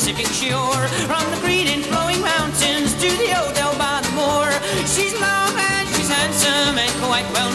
Pacific shore, from the green and flowing mountains to the Odell by the moor. She's long and she's handsome and quite well